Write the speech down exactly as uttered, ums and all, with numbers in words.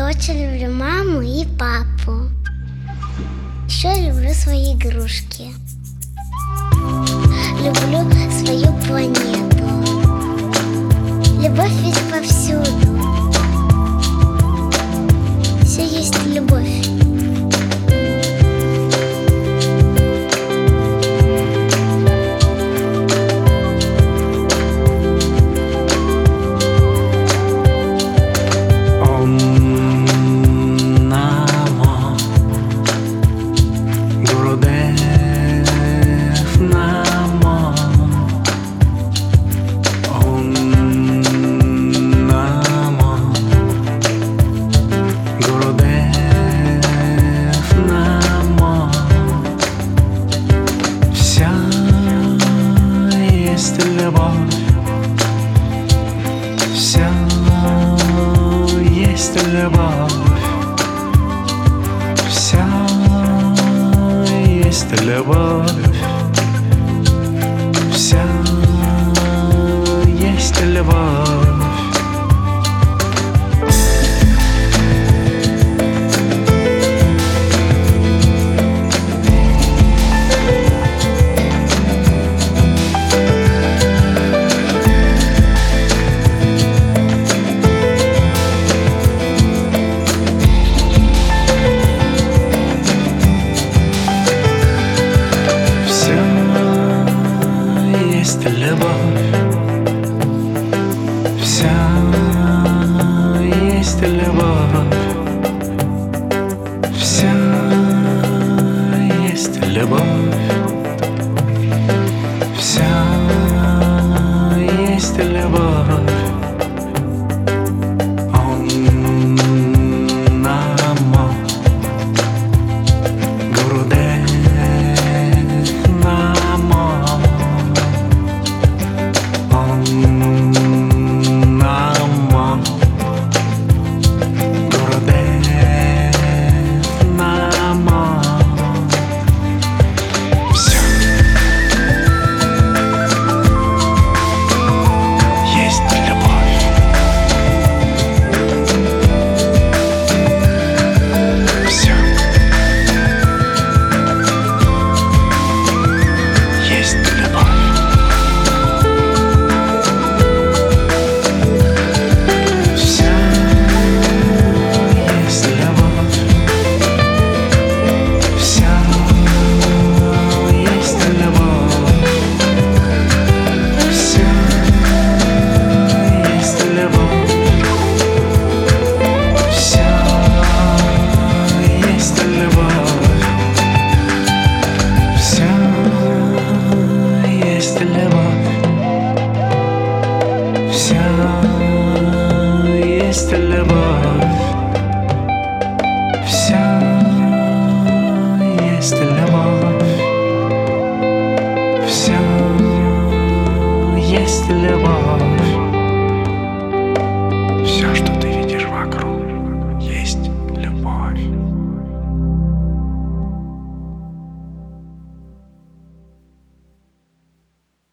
Я очень люблю маму и папу. Еще люблю свои игрушки. Люблю свою планету. Любовь ведь повсюду. Все есть любовь. Вся есть любовь, вся есть любовь, вся есть любовь. Вся есть любовь, вся есть любовь, вся есть любовь. Он намо груде намо. Есть любовь, вся есть любовь, вся есть любовь.